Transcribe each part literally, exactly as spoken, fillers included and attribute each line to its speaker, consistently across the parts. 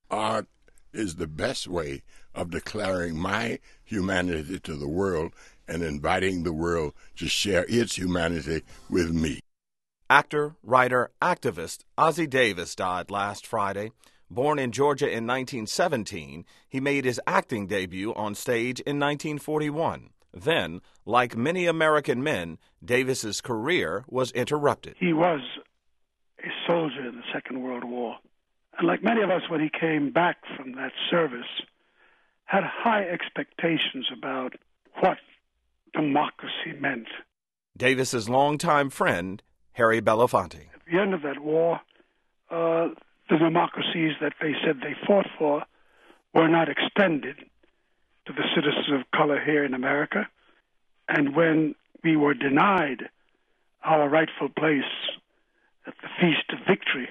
Speaker 1: Art is the best way of declaring my humanity to the world and inviting the world to share its humanity with me.
Speaker 2: Actor, writer, activist Ossie Davis died last Friday. Born in Georgia in nineteen seventeen, he made his acting debut on stage in nineteen forty-one. Then, like many American men, Davis's career was interrupted.
Speaker 3: He was a soldier in the Second World War. And like many of us, when he came back from that service, had high expectations about what democracy meant.
Speaker 2: Davis's longtime friend, Harry Belafonte.
Speaker 3: At the end of that war, uh, the democracies that they said they fought for were not extended to the citizens of color here in America. And when we were denied our rightful place at the Feast of Victory,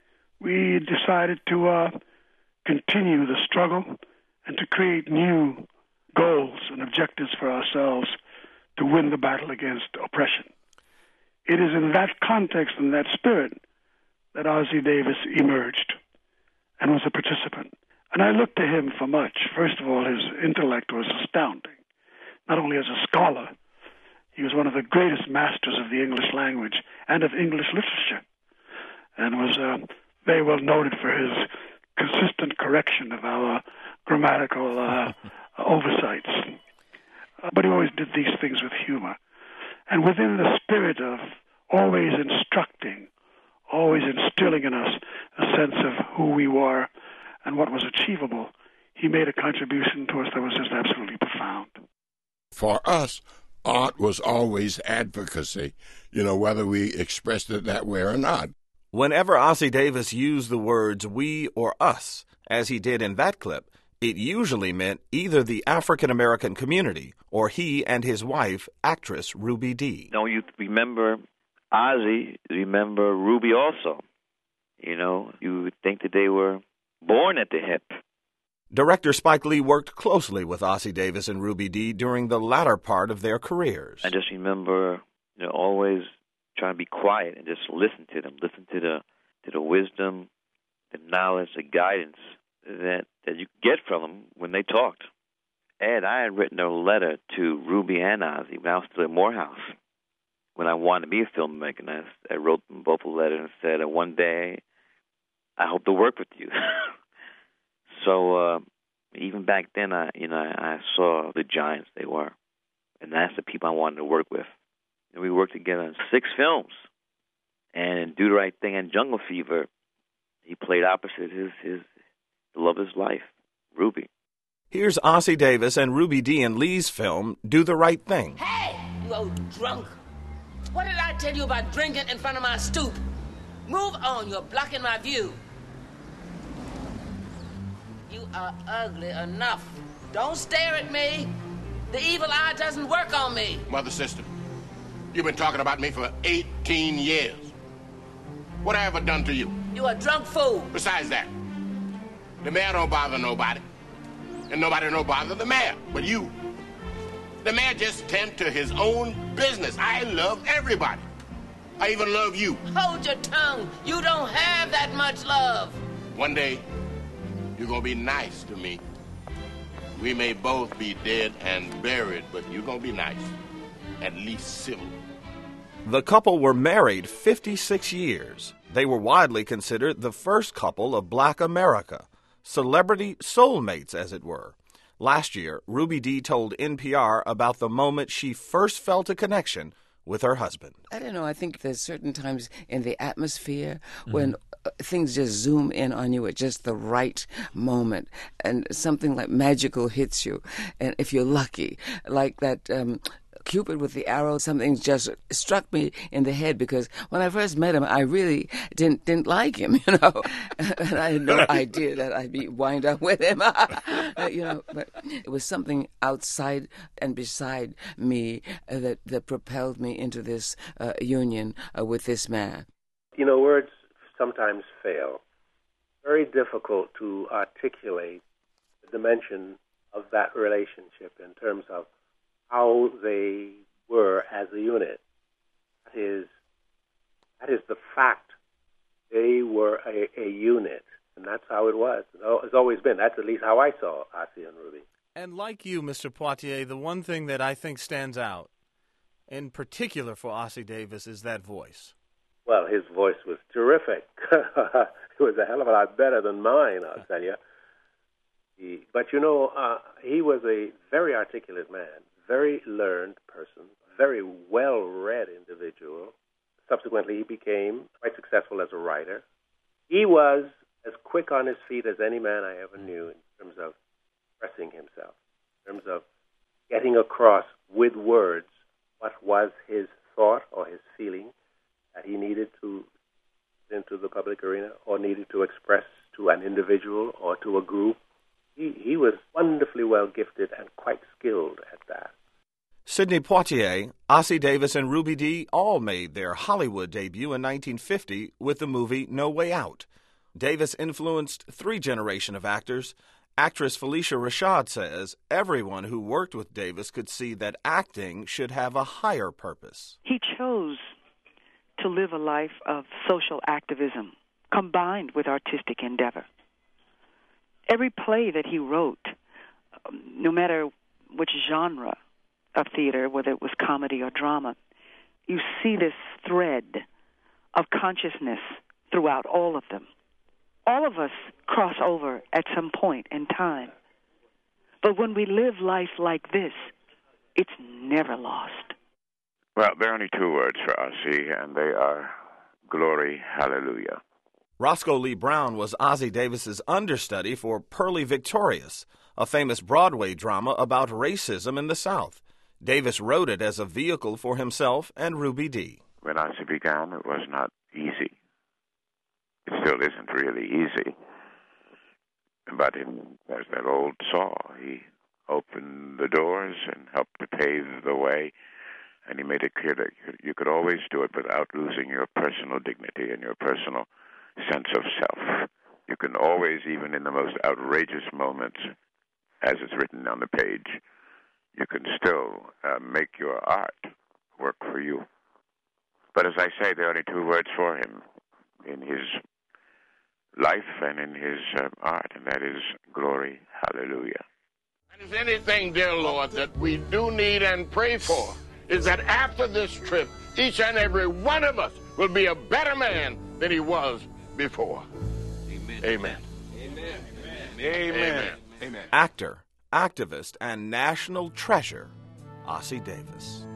Speaker 3: we decided to uh, continue the struggle and to create new goals and objectives for ourselves to win the battle against oppression. It is in that context and that spirit that Ossie Davis emerged and was a participant. And I looked to him for much. First of all, his intellect was astounding. Not only as a scholar, he was one of the greatest masters of the English language and of English literature, and was uh, very well noted for his consistent correction of our grammatical uh, oversights. Uh, but he always did these things with humor. And within the spirit of always instructing, always instilling in us a sense of who we were and what was achievable, he made a contribution to us that was just absolutely profound.
Speaker 1: For us, art was always advocacy, you know, whether we expressed it that way or not.
Speaker 2: Whenever Ossie Davis used the words we or us, as he did in that clip, it usually meant either the African-American community or he and his wife, actress Ruby Dee.
Speaker 4: Don't you remember Ossie, remember Ruby also. You know, you would think that they were born at the hip.
Speaker 2: Director Spike Lee worked closely with Ossie Davis and Ruby Dee during the latter part of their careers.
Speaker 4: I just remember, you know, always trying to be quiet and just listen to them, listen to the to the wisdom, the knowledge, the guidance that, that you get from them when they talked. Ed, I had written a letter to Ruby and Ossie when I was still at Morehouse. When I wanted to be a filmmaker, and I, I wrote them both a letter and said, one day, I hope to work with you. So uh, even back then, I, you know, I, I saw the giants they were, and that's the people I wanted to work with. And we worked together on six films, and in Do the Right Thing and Jungle Fever, he played opposite his his the love of his life, Ruby.
Speaker 2: Here's Ossie Davis and Ruby Dee in Lee's film Do the Right Thing.
Speaker 5: Hey, you old drunk! What did I tell you about drinking in front of my stoop? Move on, you're blocking my view. You are ugly enough. Don't stare at me. The evil eye doesn't work on me.
Speaker 6: Mother, sister, you've been talking about me for eighteen years. What have I ever done to you?
Speaker 5: You a drunk fool.
Speaker 6: Besides that, the mayor don't bother nobody. And nobody don't bother the mayor, but you. The mayor just tend to his own business. I love everybody. I even love you.
Speaker 5: Hold your tongue. You don't have that much love.
Speaker 6: One day, you're gonna be nice to me. We may both be dead and buried, but you're gonna be nice. At least civil.
Speaker 2: The couple were married fifty-six years. They were widely considered the first couple of Black America. Celebrity soulmates, as it were. Last year, Ruby Dee told N P R about the moment she first felt a connection with her husband.
Speaker 7: I don't know. I think there's certain times in the atmosphere mm-hmm. when uh, things just zoom in on you at just the right moment, and something like magical hits you. And if you're lucky, like that um, Cupid with the arrow, something just struck me in the head, because when I first met him, I really didn't didn't like him, you know, and I had no idea that I'd be wind up with him, you know. But it was something outside and beside me uh, that that propelled me into this uh, union uh, with this man.
Speaker 8: You know, words sometimes fail. Very difficult to articulate the dimension of that relationship in terms of how they were as a unit. That is, that is the fact. They were a, a unit. And that's how it was. It's always been. That's at least how I saw Ossie and Ruby.
Speaker 9: And like you, Mister Poitier, the one thing that I think stands out, in particular for Ossie Davis, is that voice.
Speaker 8: Well, his voice was terrific. It was a hell of a lot better than mine, I'll tell you. He, but, you know, uh, he was a very articulate man, very learned person, very well-read individual. Subsequently, he became quite successful as a writer. He was as quick on his feet as any man I ever knew in terms of expressing himself, in terms of getting across with words what was his thought or his feeling that he needed to into the public arena or needed to express to an individual or to a group. He, he was wonderfully well gifted and quite skilled at that.
Speaker 2: Sidney Poitier, Ossie Davis, and Ruby Dee all made their Hollywood debut in nineteen fifty with the movie No Way Out. Davis influenced three generations of actors. Actress Felicia Rashad says everyone who worked with Davis could see that acting should have a higher purpose.
Speaker 10: He chose to live a life of social activism combined with artistic endeavor. Every play that he wrote, no matter which genre of theater, whether it was comedy or drama, you see this thread of consciousness throughout all of them. All of us cross over at some point in time. But when we live life like this, it's never lost.
Speaker 11: Well, there are only two words for Ossie, and they are glory, hallelujah.
Speaker 2: Roscoe Lee Brown was Ossie Davis's understudy for Purlie Victorious, a famous Broadway drama about racism in the South. Davis wrote it as a vehicle for himself and Ruby Dee.
Speaker 11: When Ossie began, it was not easy. It still isn't really easy. But in, there's that old saw. He opened the doors and helped to pave the way, and he made it clear that you could always do it without losing your personal dignity and your personal sense of self. You can always, even in the most outrageous moments, as it's written on the page, you can still uh, make your art work for you. But as I say, there are only two words for him in his life and in his uh, art, and that is glory, hallelujah.
Speaker 6: And if anything, dear Lord, that we do need and pray for is that after this trip, each and every one of us will be a better man than he was before. Amen. Amen. Amen. Amen. Amen. Amen.
Speaker 2: Actor, activist, and national treasure, Ossie Davis.